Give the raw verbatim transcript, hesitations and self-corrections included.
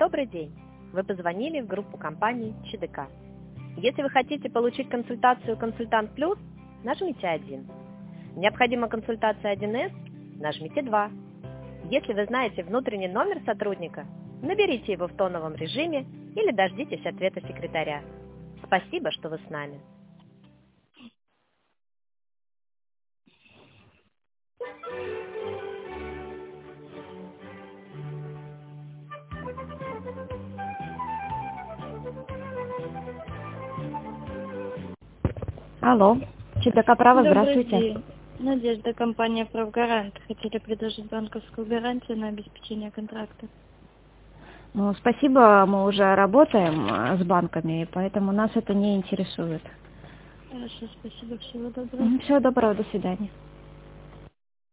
Добрый день! Вы позвонили в группу компании ЧДК. Если вы хотите получить консультацию «Консультант Плюс», нажмите один. Необходима консультация один эс, нажмите два. Если вы знаете внутренний номер сотрудника, наберите его в тоновом режиме или дождитесь ответа секретаря. Спасибо, что вы с нами. Алло, ЧДК «Право», Добрый здравствуйте. день. Надежда, компания «Правгарант». Хотели предложить банковскую гарантию на обеспечение контракта. Ну, спасибо, мы уже работаем э, с банками, поэтому нас это не интересует. Хорошо, спасибо, всего доброго. Всего доброго, до свидания.